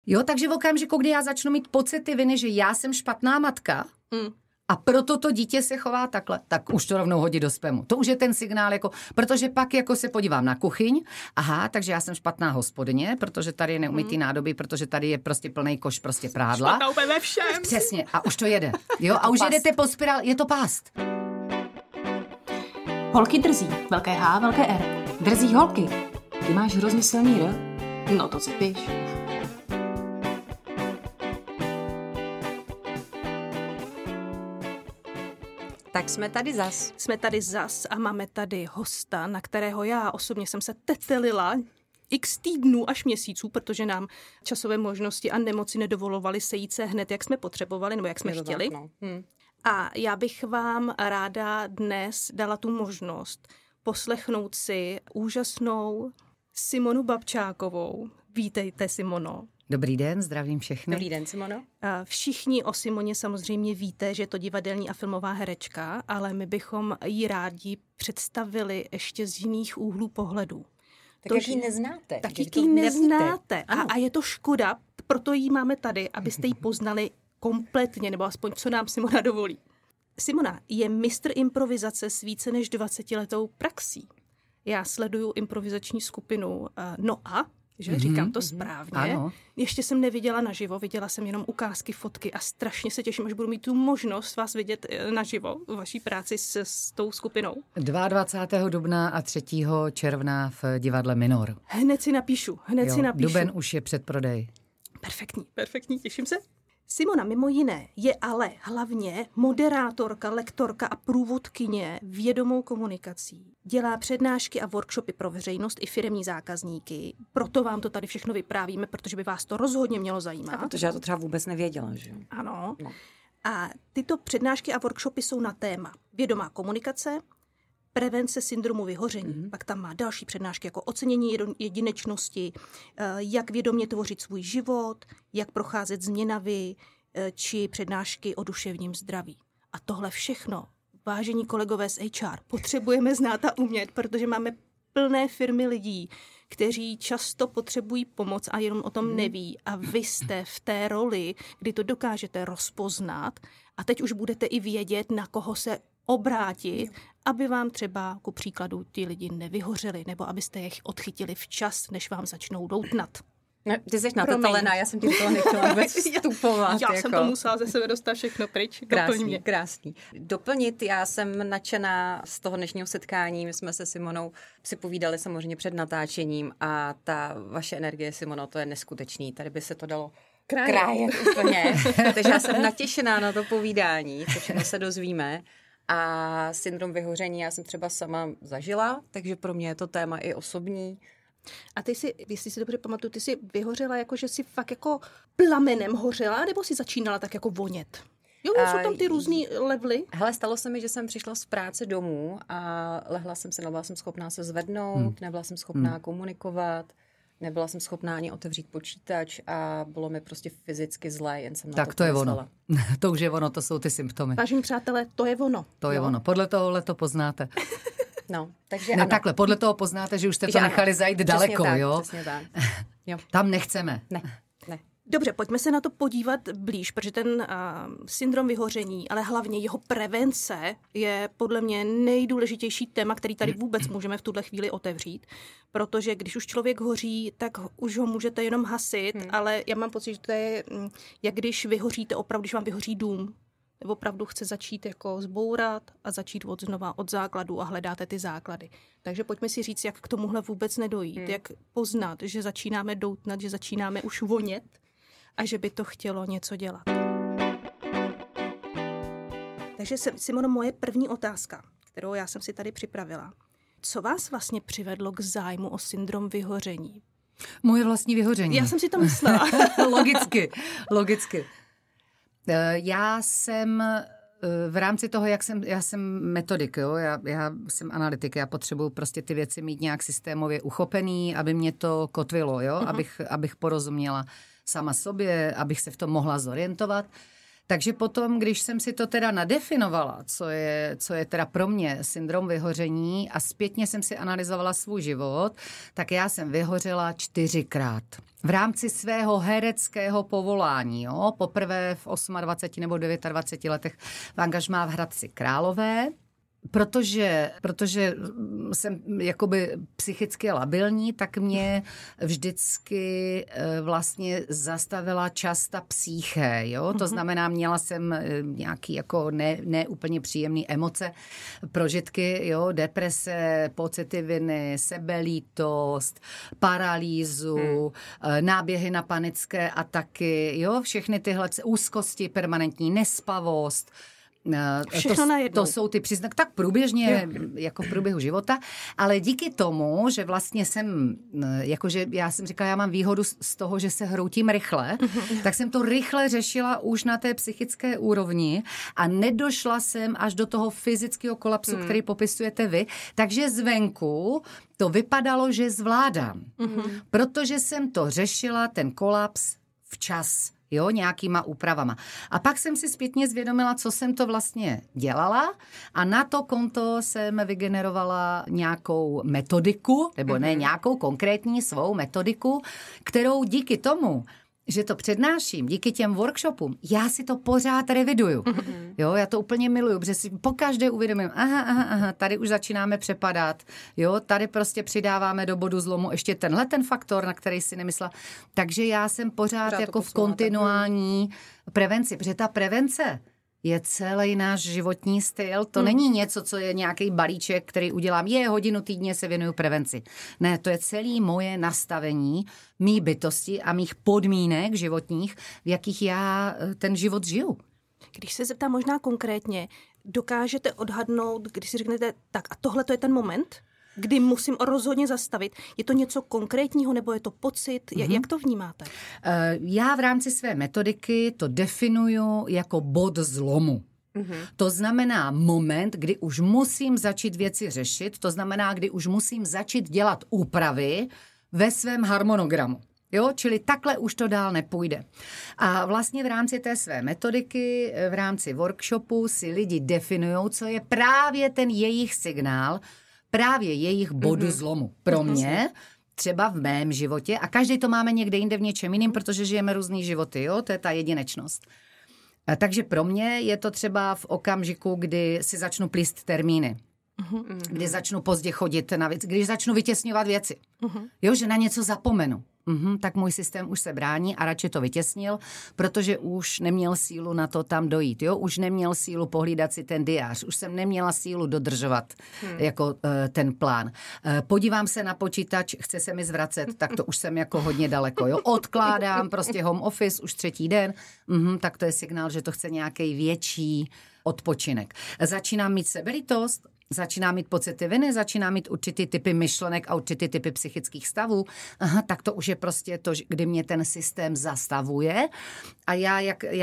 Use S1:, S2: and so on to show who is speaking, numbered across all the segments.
S1: Jo, takže v okamžiku, kdy já začnu mít pocity viny, že já jsem špatná matka, a proto to dítě se chová takhle, tak už to rovnou hodí do spamu. To už je ten signál, jako, protože pak jako se podívám na kuchyň, aha, takže já jsem špatná hospodyně, protože tady je neumytý nádobí, protože tady je prostě plný koš prostě prádla.
S2: Špatná úplně ve všem.
S1: Přesně, a už to jede. Jo, a už jedete po spirál, je to pást.
S2: Holky drzí, velké H, velké R. Drzí holky. Ty máš hrozně silný R? No to si píš.
S3: Tak jsme tady zas
S2: A máme tady hosta, na kterého já osobně jsem se tetelila x týdnů až měsíců, protože nám časové možnosti a nemoci nedovolovaly sejít se hned, jak jsme potřebovali, nebo jak jsme chtěli. A já bych vám ráda dnes dala tu možnost poslechnout si úžasnou Simonu Babčákovou. Vítejte, Simono.
S1: Dobrý den, zdravím všechny.
S3: Dobrý den, Simono.
S2: Všichni o Simoně samozřejmě víte, že je to divadelní a filmová herečka, ale my bychom ji rádi představili ještě z jiných úhlů pohledů.
S3: Tak jak ji neznáte.
S2: Tak ji neznáte. A je to škoda, proto ji máme tady, abyste ji poznali kompletně, nebo aspoň co nám Simona dovolí. Simona je mistr improvizace s více než 20letou praxí. Já sleduju improvizační skupinu Noa, že říkám to správně.
S1: Ano.
S2: Ještě jsem neviděla naživo, viděla jsem jenom ukázky, fotky a strašně se těším, až budu mít tu možnost vás vidět naživo, vaší práci s tou skupinou.
S1: 22. dubna a 3. června v divadle Minor.
S2: Hned si napíšu.
S1: Duben už je předprodej.
S2: Perfektní, těším se. Simona mimo jiné je ale hlavně moderátorka, lektorka a průvodkyně vědomou komunikací. Dělá přednášky a workshopy pro veřejnost i firemní zákazníky. Proto vám to tady všechno vyprávíme, protože by vás to rozhodně mělo zajímat.
S3: A protože já to třeba vůbec nevěděla, že jo?
S2: Ano. No. A tyto přednášky a workshopy jsou na téma vědomá komunikace, prevence syndromu vyhoření. Pak tam má další přednášky jako ocenění jedinečnosti, jak vědomě tvořit svůj život, jak procházet změnami, či přednášky o duševním zdraví. A tohle všechno, vážení kolegové z HR, potřebujeme znát a umět, protože máme plné firmy lidí, kteří často potřebují pomoc a jenom o tom neví. A vy jste v té roli, kdy to dokážete rozpoznat a teď už budete i vědět, na koho se obrátit, aby vám třeba ku příkladu ti lidi nevyhořeli, nebo abyste je odchytili včas, než vám začnou doutnat.
S3: No, ty jsi natetelena, já jsem ti do toho nechtěla vůbec vstupovat.
S2: Já jsem to musela ze sebe dostat všechno pryč.
S3: Krásný. Doplnit, já jsem nadšená z toho dnešního setkání. My jsme se Simonou si povídali samozřejmě před natáčením a ta vaše energie, Simono, to je neskutečný. Tady by se to dalo krájet úplně. Takže já jsem natěšená na to povídání, co všechno se dozvíme. A syndrom vyhoření já jsem třeba sama zažila, takže pro mě je to téma i osobní.
S2: A ty si, jestli si dobře pamatuju, ty jsi vyhořela jako, že jsi fakt jako plamenem hořela, nebo jsi začínala tak jako vonět? Jo, jsou tam ty různý levely.
S3: Hele, stalo se mi, že jsem přišla z práce domů a nebyla jsem schopná se zvednout, nebyla jsem schopná komunikovat, nebyla jsem schopná ani otevřít počítač a bylo mi prostě fyzicky zlé, jen jsem na
S1: tak to je ono. To už je ono, to jsou ty symptomy.
S2: Vážení přátelé, to je ono.
S1: To je ono. Podle tohohle to poznáte.
S3: No, takže
S1: ne, ano. Takhle, podle toho poznáte, že už jste to nechali zajít daleko,
S3: tak,
S1: jo?
S3: Přesně tak. Jo.
S1: Tam nechceme.
S3: Ne.
S2: Dobře, pojďme se na to podívat blíž, protože ten syndrom vyhoření, ale hlavně jeho prevence je podle mě nejdůležitější téma, který tady vůbec můžeme v tuhle chvíli otevřít, protože když už člověk hoří, tak už ho můžete jenom hasit, ale já mám pocit, že to je, jak když vyhoříte opravdu, když vám vyhoří dům, opravdu chce začít jako zbourat a začít od základu a hledáte ty základy. Takže pojďme si říct, jak k tomuhle vůbec nedojít, jak poznat, že začínáme doutnat, že začínáme už vonět a že by to chtělo něco dělat. Takže Simono, moje první otázka, kterou já jsem si tady připravila. Co vás vlastně přivedlo k zájmu o syndrom vyhoření?
S1: Moje vlastní vyhoření.
S2: Já jsem si to myslela.
S1: Logicky. Já jsem v rámci toho, já jsem metodik, jo? Já jsem analytik, já potřebuji prostě ty věci mít nějak systémově uchopený, aby mě to kotvilo, jo? Abych porozuměla sama sobě, abych se v tom mohla zorientovat. Takže potom, když jsem si to teda nadefinovala, co je teda pro mě syndrom vyhoření a zpětně jsem si analyzovala svůj život, tak já jsem vyhořela 4krát. V rámci svého hereckého povolání, jo? Poprvé v 28 nebo 29 letech v angažmá v Hradci Králové, protože jsem jakoby psychicky labilní, tak mě vždycky vlastně zastavila čas ta psyché, jo? To znamená, měla jsem nějaký jako ne úplně příjemný emoce, prožitky, jo? Deprese, pocity viny, sebelítost, paralýzu, náběhy na panické ataky, jo? Všechny tyhle úzkosti, permanentní nespavost. To jsou ty příznaky, tak průběžně, jako v průběhu života, ale díky tomu, že vlastně jsem, jakože já jsem říkala, já mám výhodu z toho, že se hroutím rychle, tak jsem to rychle řešila už na té psychické úrovni a nedošla jsem až do toho fyzického kolapsu, který popisujete vy, takže zvenku to vypadalo, že zvládám, protože jsem to řešila, ten kolaps včas. Jo, nějakýma úpravama. A pak jsem si zpětně zvědomila, co jsem to vlastně dělala a na to konto jsem vygenerovala nějakou metodiku, nebo ne nějakou konkrétní svou metodiku, kterou díky tomu, že to přednáším, díky těm workshopům, já si to pořád reviduju. Jo, já to úplně miluju, protože si pokaždé uvědomím, aha, tady už začínáme přepadat, jo, tady prostě přidáváme do bodu zlomu ještě tenhle ten faktor, na který si nemyslela. Takže já jsem pořád jako v kontinuální prevenci, protože ta prevence je celý náš životní styl. To není něco, co je nějaký balíček, který udělám. Hodinu týdně se věnuju prevenci. Ne, to je celé moje nastavení, mý bytosti a mých podmínek životních, v jakých já ten život žiju.
S2: Když se zeptám možná konkrétně, dokážete odhadnout, když si řeknete, tak a tohle to je ten moment, kdy musím rozhodně zastavit. Je to něco konkrétního, nebo je to pocit? Jak to vnímáte?
S1: Já v rámci své metodiky to definuju jako bod zlomu. To znamená moment, kdy už musím začít věci řešit, to znamená, kdy už musím začít dělat úpravy ve svém harmonogramu. Jo, čili takhle už to dál nepůjde. A vlastně v rámci té své metodiky, v rámci workshopu si lidi definujou, co je právě ten jejich signál, právě jejich bodu zlomu. Pro mě, třeba v mém životě, a každý to máme někde jinde v něčem jiným, protože žijeme různý životy, jo, to je ta jedinečnost. Takže pro mě je to třeba v okamžiku, kdy si začnu plíst termíny. Kdy začnu pozdě chodit na věci, když začnu vytěsňovat věci. Jo, že na něco zapomenu. Tak můj systém už se brání a radši to vytěsnil, protože už neměl sílu na to tam dojít. Jo? Už neměl sílu pohlídat si ten diář. Už jsem neměla sílu dodržovat jako ten plán. Podívám se na počítač, chce se mi zvracet, tak to už jsem jako hodně daleko. Jo? Odkládám prostě home office už 3. den, tak to je signál, že to chce nějaký větší odpočinek. Začínám mít sebelítost, začínám mít pocity viny, začínám mít určitý typy myšlenek a určitý typy psychických stavů, tak to už je prostě to, kdy mě ten systém zastavuje a já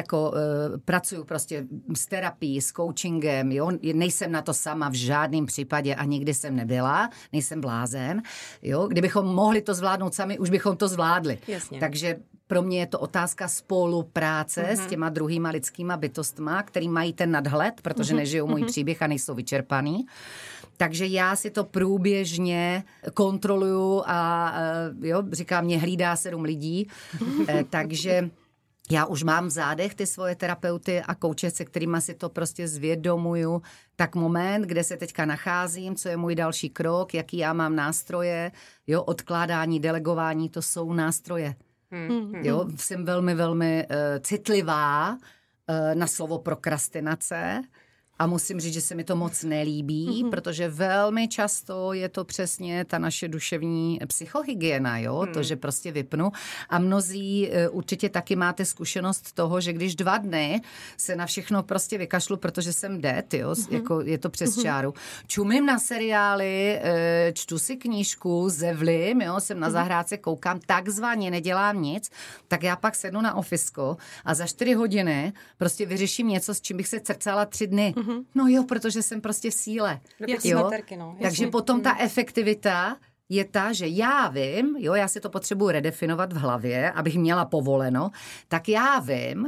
S1: pracuju prostě s terapií, s coachingem, jo, nejsem na to sama v žádném případě a nikdy jsem nebyla, nejsem blázen, jo, kdybychom mohli to zvládnout sami, už bychom to zvládli.
S3: Jasně.
S1: Takže pro mě je to otázka spolupráce s těma druhýma lidskýma bytostma, který mají ten nadhled, protože nežijou můj příběh a nejsou vyčerpaný. Takže já si to průběžně kontroluju a jo, říkám, mě hlídá 7 lidí, takže já už mám v zádech ty svoje terapeuty a kouče, se kterýma si to prostě zvědomuju. Tak moment, kde se teďka nacházím, co je můj další krok, jaký já mám nástroje, jo, odkládání, delegování, to jsou nástroje. Jo, jsem velmi, velmi citlivá na slovo prokrastinace a musím říct, že se mi to moc nelíbí, protože velmi často je to přesně ta naše duševní psychohygiena, jo, to, že prostě vypnu a mnozí určitě taky máte zkušenost toho, že když 2 dny se na všechno prostě vykašlu, protože jsem dead, jo, jako je to přes čáru. Čumím na seriály, čtu si knížku, zevlím, jo, jsem na zahrádce, koukám, takzvaně nedělám nic, tak já pak sednu na ofisko a za 4 hodiny prostě vyřeším něco, s čím bych se crcala 3 dny. No jo, protože jsem prostě v síle. Jo? Takže potom ta efektivita je ta, že já vím, jo, já si to potřebuji redefinovat v hlavě, abych měla povoleno, tak já vím,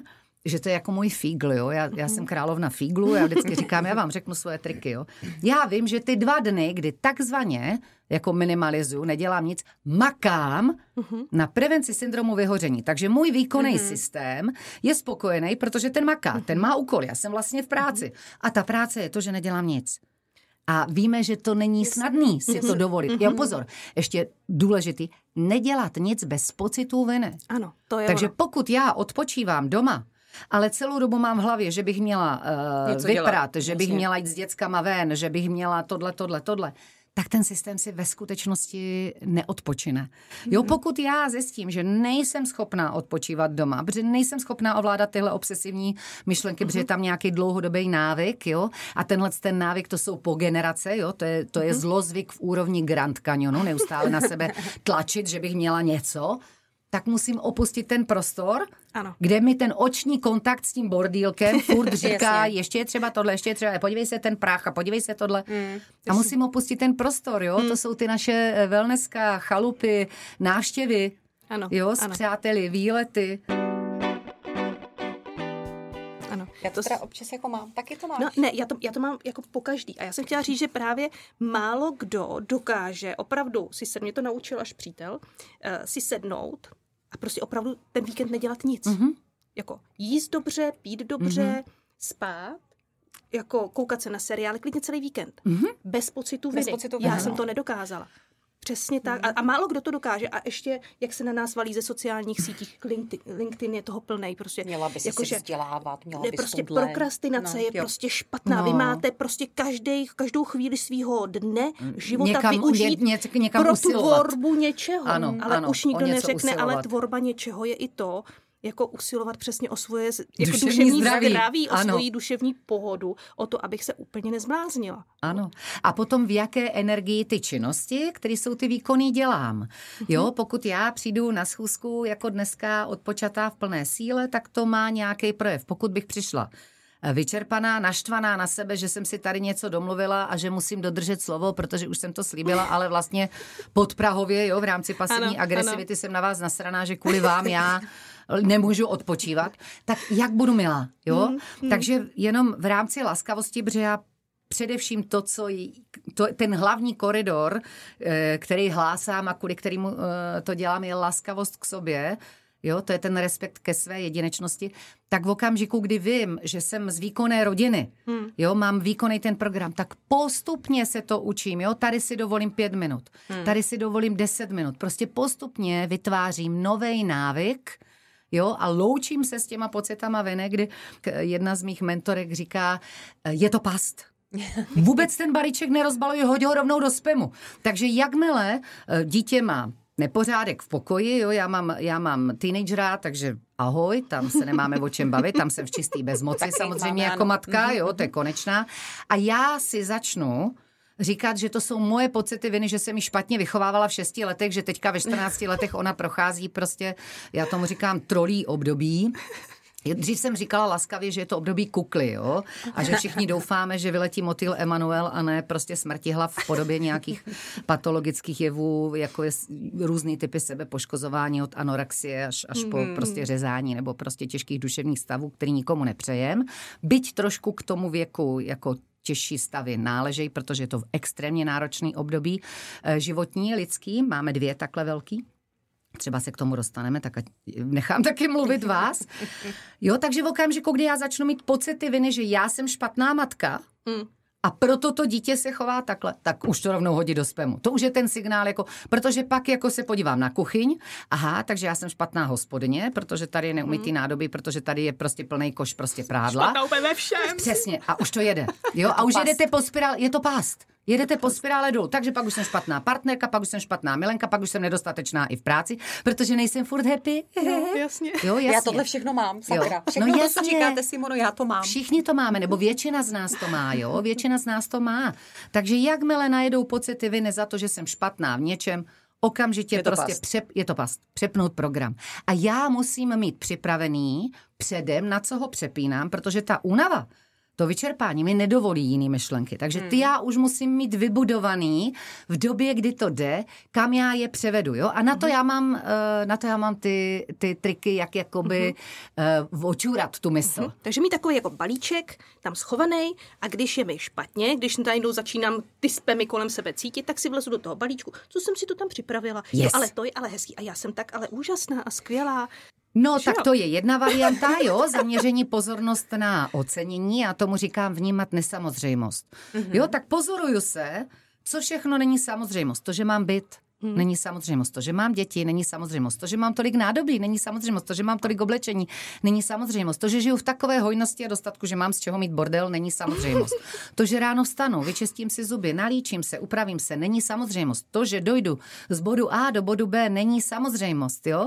S1: že to je jako můj fígl, jo. Já jsem královna fíglu, já vždycky říkám, já vám řeknu svoje triky, jo. Já vím, že ty 2 dny, kdy takzvaně jako minimalizuju, nedělám nic, makám na prevenci syndromu vyhoření. Takže můj výkonný systém je spokojený, protože ten maká, ten má úkol, já jsem vlastně v práci. A ta práce je to, že nedělám nic. A víme, že to není snadný si to dovolit. Jo, pozor, ještě důležitý, nedělat nic bez pocitu viny.
S2: Ano, to je
S1: Takže
S2: ono.
S1: pokud já odpočívám doma, ale celou dobu mám v hlavě, že bych měla vyprat, že bych měla jít s dětskama ven, že bych měla tohle, tak ten systém si ve skutečnosti neodpočine. Jo, pokud já zjistím, že nejsem schopná odpočívat doma, protože nejsem schopná ovládat tyhle obsesivní myšlenky, protože je tam nějaký dlouhodobý návyk, jo, a ten návyk, to jsou po generace, jo, to je zlozvyk v úrovni Grand Canyonu, neustále na sebe tlačit, že bych měla něco, tak musím opustit ten prostor,
S2: ano.
S1: kde mi ten oční kontakt s tím bordýlkem furt říká, ještě je třeba tohle, ještě je třeba, podívej se ten prach a podívej se tohle. A musím opustit ten prostor, jo? To jsou ty naše wellnesska, chalupy, návštěvy,
S2: ano.
S1: Jo, s přáteli, výlety.
S3: Ano. Já to teda občas jako mám, taky to máš.
S2: No, ne, já to mám jako po každý. A já jsem chtěla říct, že právě málo kdo dokáže opravdu mě to naučil až přítel, si sednout a prostě opravdu ten víkend nedělat nic. Jako jíst dobře, pít dobře, spát, jako koukat se na seriály, klidně celý víkend. Bez pocitu viny. Já jsem to nedokázala. Přesně tak. A málo kdo to dokáže. A ještě, jak se na nás valí ze sociálních sítích, LinkedIn je toho plnej. Prostě,
S3: měla by se vzdělávat, měla by
S2: prostě prokrastinace je prostě špatná. Vy máte prostě každou chvíli svýho dne života využít pro tvorbu něčeho. Ale už nikdo neřekne, ale tvorba něčeho je i to, jako usilovat přesně o svoje jako duševní zdraví, o svoji duševní pohodu, o to, abych se úplně nezbláznila.
S1: Ano. A potom v jaké energii ty činnosti, které jsou ty výkony, dělám. Jo, pokud já přijdu na schůzku jako dneska odpočatá v plné síle, tak to má nějaký projev. Pokud bych přišla vyčerpaná, naštvaná na sebe, že jsem si tady něco domluvila a že musím dodržet slovo, protože už jsem to slíbila, ale vlastně podprahově, jo, v rámci pasivní agresivity jsem na vás nasraná, že kvůli vám já nemůžu odpočívat, tak jak budu milá, jo? Takže jenom v rámci laskavosti, protože já především ten hlavní koridor, který hlásám a kvůli kterému to dělám, je laskavost k sobě, jo, to je ten respekt ke své jedinečnosti, tak v okamžiku, kdy vím, že jsem z výkonné rodiny, jo, mám výkonný ten program, tak postupně se to učím, jo, tady si dovolím 5 minut, tady si dovolím 10 minut, prostě postupně vytvářím nový návyk, jo, a loučím se s těma pocitama viny, kdy jedna z mých mentorek říká, je to past. Vůbec ten balíček nerozbaluji, hoď ho rovnou do spamu. Takže jakmile dítě má nepořádek v pokoji, jo, já mám teenagera, takže ahoj, tam se nemáme o čem bavit, tam jsem v čistý bezmoci, samozřejmě jako matka, jo, to je konečná. A já si začnu říkat, že to jsou moje pocity viny, že jsem ji špatně vychovávala v 6 letech, že teďka ve 14 letech ona prochází prostě, já tomu říkám trolí období. Dřív jsem říkala laskavě, že je to období kukly, jo? A že všichni doufáme, že vyletí motýl Emanuel a ne prostě smrtihlav v podobě nějakých patologických jevů, jako je různý typy sebepoškozování od anorexie až po prostě řezání nebo prostě těžkých duševních stavů, který nikomu nepřejem. Byť trošku k tomu věku jako těžší stavy náležejí, protože je to v extrémně náročný období životní, lidský. Máme 2 takhle velký. Třeba se k tomu dostaneme, tak nechám taky mluvit vás. Jo, takže v okamžiku, kdy já začnu mít pocity viny, že já jsem špatná matka a proto to dítě se chová takhle, tak už to rovnou hodí do spamu. To už je ten signál, jako, protože pak jako se podívám na kuchyň, aha, takže já jsem špatná hospodyně, protože tady je neumytý nádobí, protože tady je prostě plný koš prostě prádla.
S2: Špatná úplně ve všem.
S1: Přesně, a už to jede. Jo, a už jedete po spirále, je to past. Jedete po spirále dolů, takže pak už jsem špatná partnerka, pak už jsem špatná milenka, pak už jsem nedostatečná i v práci, protože nejsem furt happy.
S2: No, jasně.
S1: Jo, jasně.
S3: Já tohle všechno mám, sakra. Všechno to, co říkáte, Simono, já to mám.
S1: Všichni to máme, nebo většina z nás to má, jo? Většina z nás to má. Takže jakmile najedou pocity viny za to, že jsem špatná v něčem, okamžitě je to past. Přepnout program. A já musím mít připravený předem, na co ho přepínám, protože ta únava To vyčerpání mi nedovolí jiný myšlenky. Takže ty já už musím mít vybudovaný v době, kdy to jde, kam já je převedu. Jo? A na to já mám ty triky, jak jakoby očůrat tu mysl.
S2: Takže mít takový jako balíček tam schovaný a když je mi špatně, když najednou začínám ty spamy kolem sebe cítit, tak si vlezu do toho balíčku. Co jsem si to tam připravila?
S1: Yes.
S2: Jo, ale to je ale hezký. A já jsem tak ale úžasná a skvělá.
S1: No, tak to je jedna varianta, jo, zaměření pozornost na ocenění, já tomu říkám vnímat nesamozřejmost. Jo, tak pozoruju se, co všechno není samozřejmost. To, že mám byt, není samozřejmost. To, že mám děti, není samozřejmost. To, že mám tolik nádobí, není samozřejmost. To, že mám tolik oblečení, není samozřejmost. To, že žiju v takové hojnosti a dostatku, že mám z čeho mít bordel, není samozřejmost. To, že ráno vstanu, vyčistím si zuby, nalíčím se, upravím se, není samozřejmost. To, že dojdu z bodu A do bodu B, není samozřejmost, jo?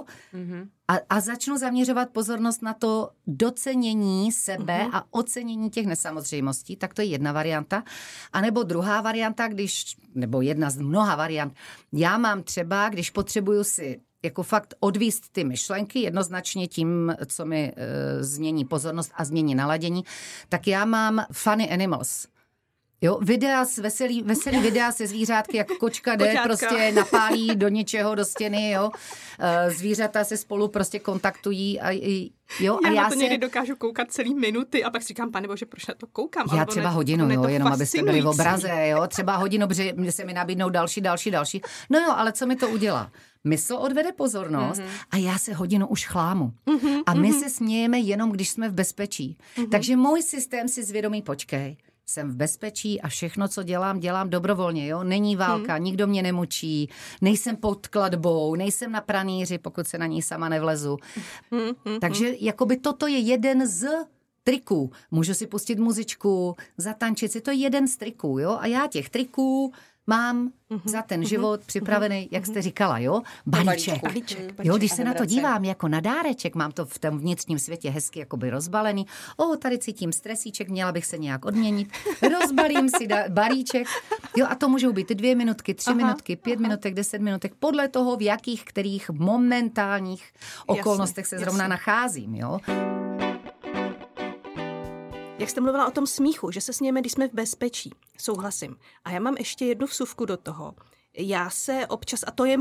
S1: A začnu zaměřovat pozornost na to docenění sebe a ocenění těch nesamozřejmostí, tak to je jedna varianta. A nebo druhá varianta, nebo jedna z mnoha variant, já mám třeba, když potřebuju si jako fakt odvíst ty myšlenky jednoznačně tím, co mi změní pozornost a změní naladění, tak já mám funny animals. Jo, veselý videa se zvířátky, jak kočka jde, prostě napálí do něčeho, do stěny, jo. Zvířata se spolu prostě kontaktují
S2: Já to někdy dokážu koukat celý minuty a pak si říkám, pane bože, proč na to koukám?
S1: Já třeba hodinu, jo, jenom abyste byli v obraze, jo, třeba hodinu, protože se mi nabídnou další. No jo, ale co mi to udělá? Mysl odvede pozornost a já se hodinu už chlámu. A my se smějeme jenom, když jsme v bezpečí. Takže můj systém si zvědomí, počkej, jsem v bezpečí a všechno, co dělám dobrovolně, jo? Není válka, nikdo mě nemučí, nejsem pod klatbou, nejsem na pranýři, pokud se na ní sama nevlezu. Takže jakoby toto je jeden z triků. Můžu si pustit muzičku, zatančit si, to je jeden z triků, jo? A já těch triků mám za ten život připravený, jak jste říkala, jo? Balíček. Jo, když se na to dívám jako na dáreček, mám to v tom vnitřním světě hezky jakoby rozbalený. Tady cítím stresíček, měla bych se nějak odměnit. Rozbalím si balíček. Jo, a to můžou být 2 minutky, 3 minutky, 5 minutek, 10 minutek, podle toho, v jakých, kterých momentálních okolnostech se zrovna nacházím, jo?
S2: Jak jste mluvila o tom smíchu, že se smějeme, když jsme v bezpečí. Souhlasím. A já mám ještě jednu vsuvku do toho. Já se občas, a to je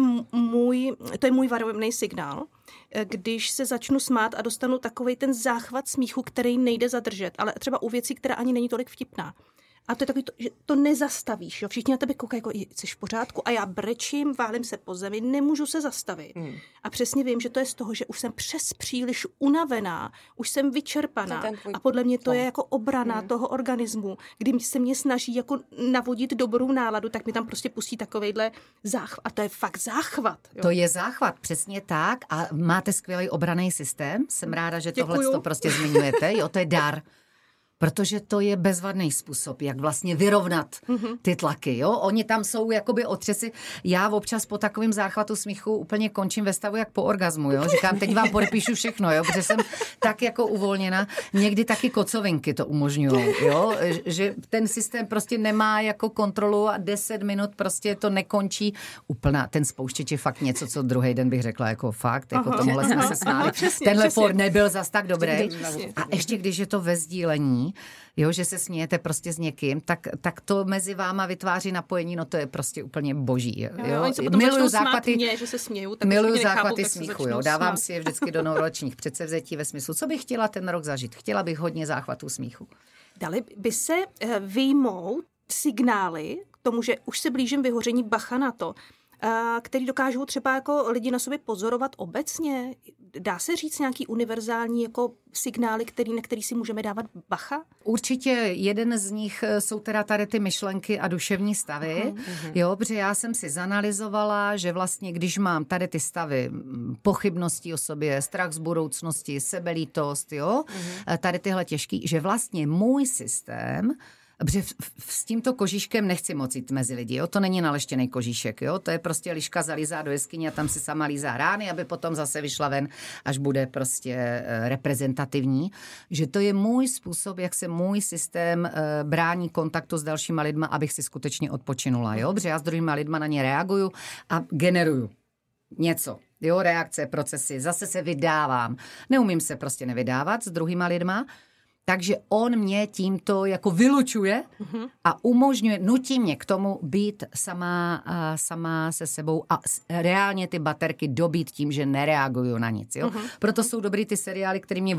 S2: můj varovný signál, když se začnu smát a dostanu takovej ten záchvat smíchu, který nejde zadržet, ale třeba u věcí, která ani není tolik vtipná. A to je takový, že to nezastavíš. Jo? Všichni na tebe koukají, jako jsi v pořádku a já brečím, válím se po zemi, nemůžu se zastavit. A přesně vím, že to je z toho, že už jsem přes příliš unavená, už jsem vyčerpaná. A podle mě to je jako obrana toho organismu. Když se mě snaží jako navodit dobrou náladu, tak mi tam prostě pustí takovejhle záchvat. A to je fakt záchvat. Jo?
S1: To je záchvat, přesně tak. A máte skvělý obranný systém. Jsem ráda, že tohle to prostě zmiňujete. Jo, to je dar. Protože to je bezvadný způsob, jak vlastně vyrovnat ty tlaky, jo. Oni tam jsou jakoby otřesy. Já občas po takovém záchvatu smíchu úplně končím ve stavu jak po orgazmu, jo. Říkám, teď vám podepíšu všechno, jo, protože jsem tak jako uvolněna. Někdy taky kocovinky to umožňují, jo. Že ten systém prostě nemá jako kontrolu a 10 minut prostě to nekončí. Úplná, ten spouštěč je fakt něco, co druhý den bych řekla, jako fakt, jako tomuhle jsme se smáli. Tenhle Ford nebyl zas tak dobrý. A ještě když je to ve sdílení, jo, že se smějete prostě s někým, tak to mezi váma vytváří napojení, no to je prostě úplně boží. Jo.
S2: Miluju záchvaty, že se smějou, tak
S1: miluju záchvaty smíchu, jo. Dávám si je vždycky do novoročních předsevzetí ve smyslu, co bych chtěla ten rok zažít. Chtěla bych hodně záchvatů smíchu.
S2: Dali by se vyjmout signály k tomu, že už se blížím vyhoření, bacha na to, který dokážou třeba jako lidi na sobě pozorovat obecně. Dá se říct nějaký univerzální jako signály, na který si můžeme dávat bacha?
S1: Určitě jeden z nich jsou teda tady ty myšlenky a duševní stavy. Jo, protože já jsem si zanalyzovala, že vlastně když mám tady ty stavy pochybností o sobě, strach z budoucnosti, sebelítost, jo, tady tyhle těžký, že vlastně můj systém, protože s tímto kožíškem nechci moc jít mezi lidi, jo? To není naleštěný kožíšek, jo? To je prostě liška zalízá do jeskyně a tam si sama lízá rány, aby potom zase vyšla ven, až bude prostě reprezentativní. Že to je můj způsob, jak se můj systém brání kontaktu s dalšíma lidma, abych si skutečně odpočinula, jo? Protože já s druhýma lidma na ně reaguju a generuju něco. Jo, reakce, procesy, zase se vydávám. Neumím se prostě nevydávat s druhýma lidma. Takže on mě tímto jako vylučuje a umožňuje, nutí mě k tomu být sama se sebou a reálně ty baterky dobít tím, že nereaguju na nic. Jo? Proto jsou dobrý ty seriály, které mě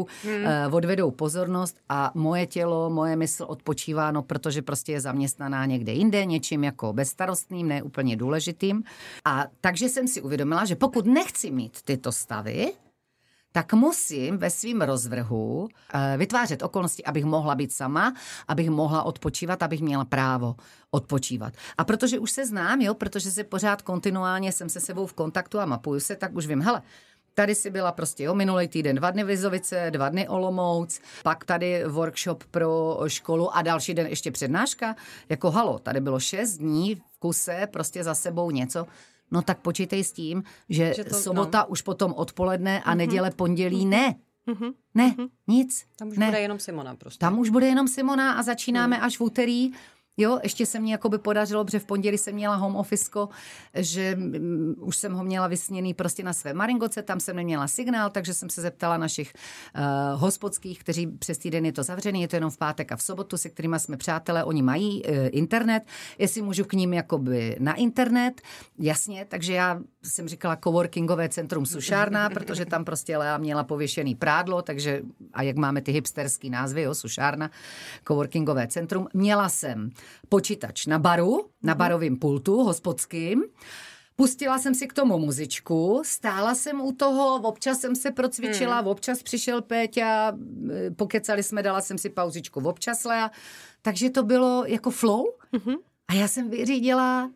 S1: odvedou pozornost a moje tělo, moje mysl odpočívá, no protože prostě je zaměstnaná někde jinde, něčím jako bezstarostným, ne úplně důležitým. A takže jsem si uvědomila, že pokud nechci mít tyto stavy, tak musím ve svým rozvrhu vytvářet okolnosti, abych mohla být sama, abych mohla odpočívat, abych měla právo odpočívat. A protože už se znám, jo, protože se pořád kontinuálně jsem se sebou v kontaktu a mapuju se, tak už vím, hele, tady si byla prostě, jo, minulý týden 2 dny Vizovice, 2 dny Olomouc, pak tady workshop pro školu a další den ještě přednáška. Jako halo, tady bylo 6 dní v kuse, prostě za sebou něco. No tak počítej s tím, že sobota už potom odpoledne a neděle, pondělí ne. Ne, nic.
S3: Tam už bude jenom Simona prostě.
S1: Tam už bude jenom Simona a začínáme až v úterý. Jo, ještě se mi jakoby podařilo, protože v pondělí jsem měla home officeko, že už jsem ho měla vysněný prostě na své Maringoce, tam jsem neměla signál, takže jsem se zeptala našich hospodských, kteří přes týden je to zavřený, je to jenom v pátek a v sobotu, se kterýma jsme přátelé, oni mají internet, jestli můžu k ním jakoby na internet, jasně, takže já jsem říkala coworkingové centrum Sušárna, protože tam prostě Lea měla pověšený prádlo, takže a jak máme ty hipsterský názvy, jo, Sušárna, coworkingové centrum, měla jsem počítač na baru, na barovém pultu hospodským. Pustila jsem si k tomu muzičku, stála jsem u toho, občas jsem se procvičila, občas přišel Péťa, pokecali jsme, dala jsem si pauzičku, občas Lea. Takže to bylo jako flow a já jsem vyřídila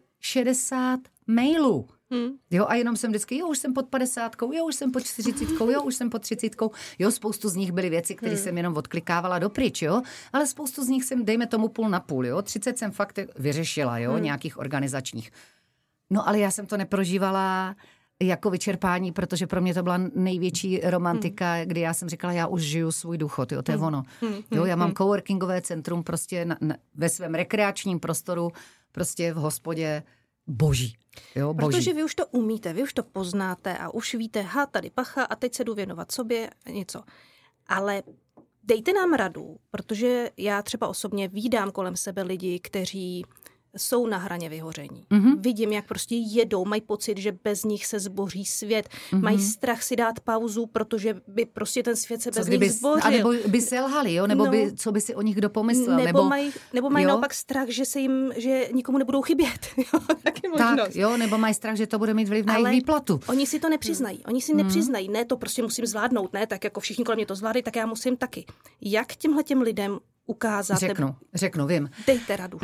S1: 60 mailů. Jo, a jenom jsem vždycky, jo, už jsem pod 50, jo, už jsem pod 40, jo, už jsem pod 30. Jo, spoustu z nich byly věci, které jsem jenom odklikávala dopryč, jo, ale spoustu z nich jsem, dejme tomu půl na půl, jo, 30 jsem fakt vyřešila, jo, nějakých organizačních. No, ale já jsem to neprožívala jako vyčerpání, protože pro mě to byla největší romantika, kdy já jsem říkala, já už žiju svůj důchod, jo, to je ono. Jo, já mám coworkingové centrum prostě ve svém rekreačním prostoru, prostě v hospodě, boží. Jo, boží.
S2: Protože vy už to umíte, vy už to poznáte a už víte, tady pacha a teď se jdu věnovat sobě něco. Ale dejte nám radu, protože já třeba osobně vídám kolem sebe lidi, kteří jsou na hraně vyhoření. Vidím, jak prostě jedou, mají pocit, že bez nich se zboří svět, mají strach si dát pauzu, protože by prostě ten svět se bez nich zbořil. A
S1: nebo by selhali, jo? Nebo by, co by si o nich kdo pomyslel.
S2: Nebo mají naopak strach, že nikomu nebudou chybět. Jo? Taky možnost.
S1: Tak, jo, nebo mají strach, že to bude mít vliv na jejich výplatu.
S2: Oni si to nepřiznají. Oni si nepřiznají. Ne, to prostě musím zvládnout, ne, tak jako všichni kolem mě to zvládají, tak já musím taky. Jak těmhletěm lidem ukázat?
S1: Řeknu, vím.
S2: Dejte radu.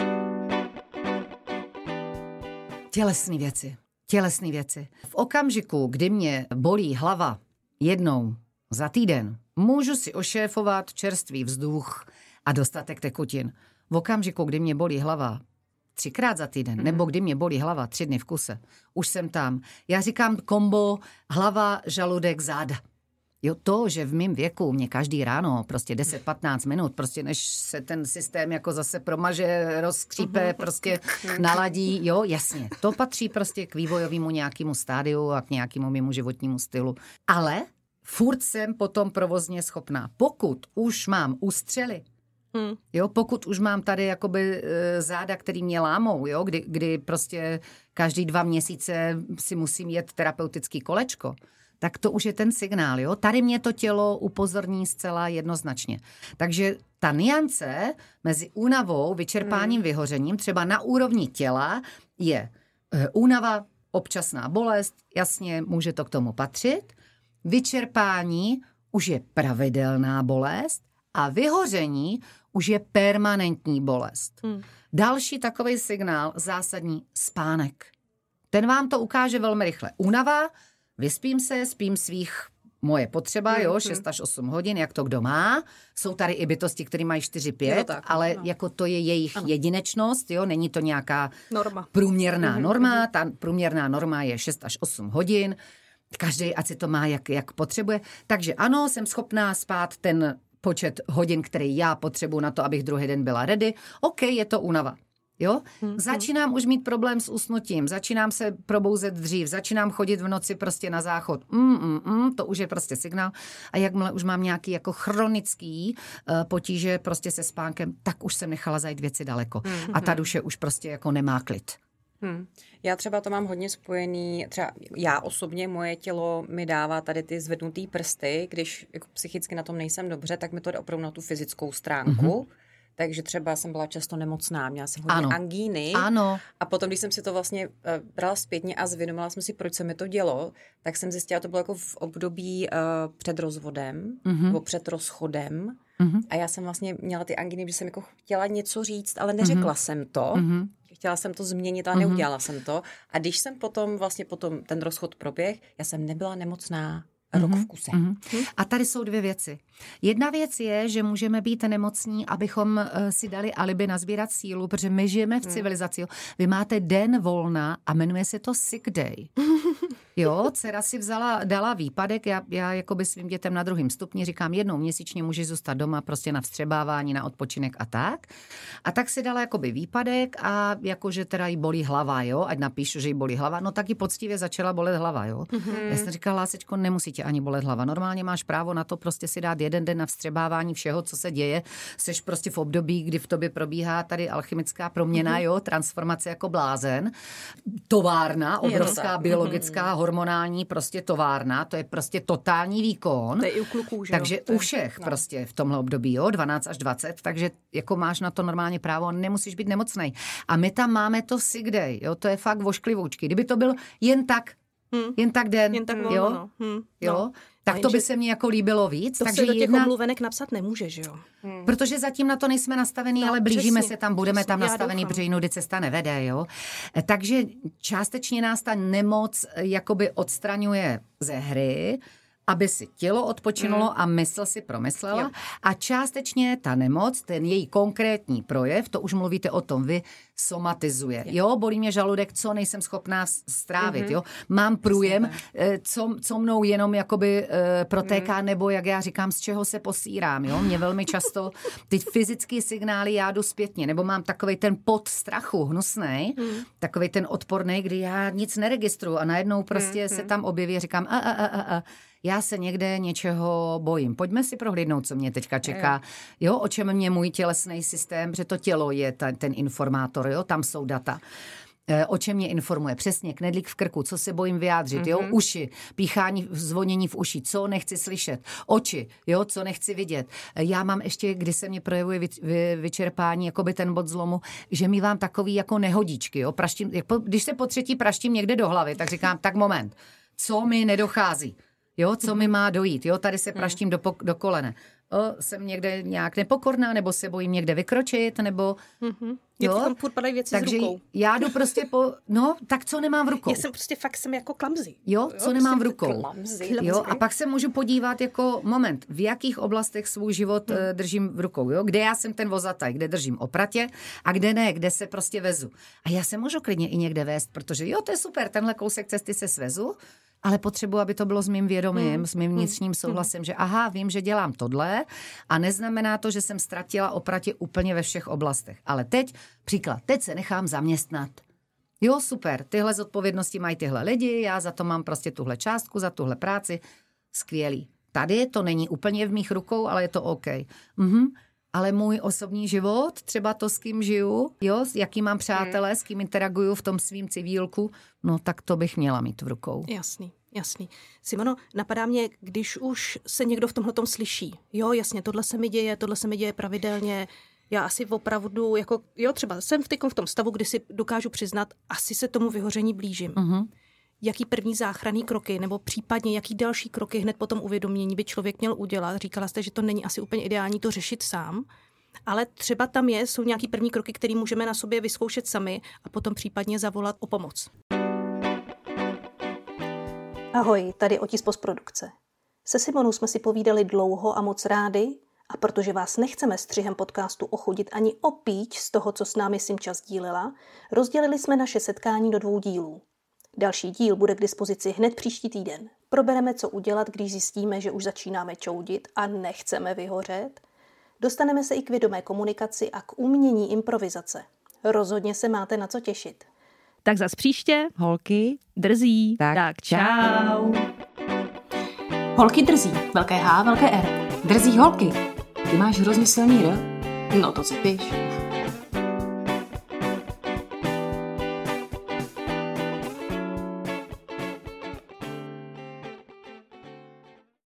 S1: Tělesné věci. V okamžiku, kdy mě bolí hlava jednou za týden, můžu si ošéfovat čerstvý vzduch a dostatek tekutin. V okamžiku, kdy mě bolí hlava 3krát za týden, nebo kdy mě bolí hlava 3 dny v kuse, už jsem tam. Já říkám kombo hlava, žaludek, záda. Jo, to, že v mém věku mě každý ráno prostě 10-15 minut, prostě než se ten systém jako zase promaže, rozkřípe, prostě naladí, jo, jasně. To patří prostě k vývojovému nějakému stádiu a k nějakému mému životnímu stylu. Ale furt jsem potom provozně schopná. Pokud už mám ústřely, jo, pokud už mám tady jakoby záda, který mě lámou, jo, kdy prostě každý 2 měsíce si musím jet terapeutický kolečko, tak to už je ten signál, jo. Tady mě to tělo upozorní zcela jednoznačně. Takže ta nuance mezi únavou, vyčerpáním, vyhořením, třeba na úrovni těla je únava, občasná bolest, jasně, může to k tomu patřit. Vyčerpání už je pravidelná bolest a vyhoření už je permanentní bolest. Další takový signál, zásadní, spánek. Ten vám to ukáže velmi rychle. Únava, vyspím se, spím svých moje potřeba, jo, 6 až 8 hodin, jak to kdo má. Jsou tady i bytosti, které mají 4-5, ale jako to je jejich jedinečnost, jo, není to nějaká průměrná norma. Ta průměrná norma je 6 až 8 hodin. Každý ať si to má, jak potřebuje. Takže ano, jsem schopná spát ten počet hodin, který já potřebuji na to, abych druhý den byla ready. OK, je to únava. Jo? Začínám už mít problém s usnutím, začínám se probouzet dřív, začínám chodit v noci prostě na záchod. To už je prostě signál. A jakmile už mám nějaký jako chronický potíže prostě se spánkem, tak už jsem nechala zajít věci daleko. A ta duše už prostě jako nemá klid.
S3: Já třeba to mám hodně spojený, třeba já osobně, moje tělo mi dává tady ty zvednutý prsty, když jako psychicky na tom nejsem dobře, tak mi to jde opravdu na tu fyzickou stránku. Takže třeba jsem byla často nemocná, měla jsem hodně angíny.
S1: Ano.
S3: A potom, když jsem si to vlastně brala zpětně a zvědomila jsem si, proč se mi to dělo, tak jsem zjistila, to bylo jako v období před rozvodem nebo před rozchodem. A já jsem vlastně měla ty angíny, že jsem jako chtěla něco říct, ale neřekla jsem to. Chtěla jsem to změnit, ale neudělala jsem to. A když jsem potom ten rozchod proběh, já jsem nebyla nemocná rok v kuse.
S1: A tady jsou dvě věci. Jedna věc je, že můžeme být nemocní, abychom si dali alibi nazbírat sílu, protože my žijeme v civilizaci. Vy máte den volna a jmenuje se to sick day. Jo, dcera si dala výpadek, já jakoby svým dětem na 2. stupni říkám, 1 měsíčně můžeš zůstat doma prostě na vstřebávání, na odpočinek a tak. A tak si dala jakoby výpadek a jakože teda jí bolí hlava, jo, ať napíšu, že jí bolí hlava, no tak jí poctivě začala bolet hlava, jo. Já jsem říkala, lásečko, nemusí tě ani bolet hlava, normálně máš právo na to prostě si dát 1 den na vstřebávání všeho, co se děje, seš prostě v období, kdy v tobě probíhá tady alchymická proměna, jo, transformace jako blázen, továrna, obrovská biologická, hormonální prostě továrna, to je prostě totální výkon.
S2: To je i u kluků, že
S1: takže u všech prostě v tomhle období, jo, 12 až 20, takže jako máš na to normálně právo, nemusíš být nemocnej. A my tam máme to sick day, jo, to je fakt vošklivoučky. Kdyby to byl jen tak den,
S2: jen tak
S1: jo, jo, tak to by se mně jako líbilo víc.
S2: To
S1: takže
S2: se do těch omluvenek napsat nemůže, že jo?
S1: Protože zatím na to nejsme nastavený, ale blížíme se tam, budeme tam nastavený, protože jinudy cesta nevede, jo. Takže částečně nás ta nemoc jakoby odstraňuje ze hry, aby si tělo odpočinulo a mysl si promyslela. Jo. A částečně ta nemoc, ten její konkrétní projev, to už mluvíte o tom, vy somatizuje. Jo, bolí mě žaludek, co nejsem schopná strávit, jo. Mám průjem, co mnou jenom jakoby protéká, nebo jak já říkám, z čeho se posírám, jo. Mě velmi často ty fyzické signály já jdu zpětně, nebo mám takovej ten pod strachu hnusnej, takovej ten odporný, kdy já nic neregistruju a najednou prostě se tam objeví a říkám já se někde něčeho bojím. Pojďme si prohlídnout, co mě teďka čeká. Jo, o čem mě můj tělesný systém, že to tělo je ten informátor, jo, tam jsou data. O čem mě informuje. Přesně, knedlík v krku, co se bojím vyjádřit, jo, uši, píchání, zvonění v uši, co nechci slyšet, oči, jo, co nechci vidět. Já mám ještě, kdy se mě projevuje vyčerpání, jakoby ten bod zlomu, že mívám takový jako nehodíčky, jo, praštím, když se po 3. praštím někde do hlavy, tak říkám, tak moment, co mi nedochází. Jo, co mi má dojít, jo, tady se praštím do kolene. Jsem někde nějak nepokorná, nebo se bojím někde vykročit, nebo...
S2: Jo, tam furt padají věci
S1: takže
S2: z rukou.
S1: Já jdu prostě tak co nemám v rukou?
S2: Já jsem prostě jsem jako clumsy.
S1: Jo, co nemám v rukou?
S3: Clumsy.
S1: Jo, a pak se můžu podívat jako moment, v jakých oblastech svůj život držím v rukou, jo? Kde já jsem ten vozataj, kde držím opratě a kde ne, kde se prostě vezu. A já se můžu klidně i někde vést, protože jo, to je super, tenhle kousek cesty se svezu, ale potřebuji, aby to bylo s mým vědomím, s mým vnitřním souhlasem, že vím, že dělám tohle a neznamená to, že jsem ztratila opratě úplně ve všech oblastech. Ale příklad, teď se nechám zaměstnat. Jo, super, tyhle zodpovědnosti mají tyhle lidi, já za to mám prostě tuhle částku, za tuhle práci, skvělý. Tady to není úplně v mých rukou, ale je to OK. Ale můj osobní život, třeba to, s kým žiju, jo, jaký mám přátelé, s kým interaguju v tom svým civílku, no tak to bych měla mít v rukou.
S2: Jasný. Simono, napadá mě, když už se někdo v tomhletom slyší, jo, jasně, tohle se mi děje pravidelně, já asi opravdu, jako, jo, třeba jsem v tom stavu, kdy si dokážu přiznat, asi se tomu vyhoření blížím. Jaký první záchranný kroky, nebo případně jaký další kroky hned po tom uvědomění by člověk měl udělat? Říkala jste, že to není asi úplně ideální to řešit sám, ale třeba tam jsou nějaký první kroky, které můžeme na sobě vyzkoušet sami a potom případně zavolat o pomoc. Ahoj, tady Otis postprodukce. Se Simonou jsme si povídali dlouho a moc rádi, a protože vás nechceme střihem podcastu ochudit ani o píč z toho, co s námi Simča sdílela, rozdělili jsme naše setkání do 2 dílů. Další díl bude k dispozici hned příští týden. Probereme, co udělat, když zjistíme, že už začínáme čoudit a nechceme vyhořet. Dostaneme se i k vědomé komunikaci a k umění improvizace. Rozhodně se máte na co těšit.
S4: Tak zas příště,
S3: Holky,
S4: drzí.
S3: tak
S4: čau.
S2: Holky drzí, velké H, velké R.
S3: Drzí holky. Ty máš hrozně silný R.
S2: No to si píš.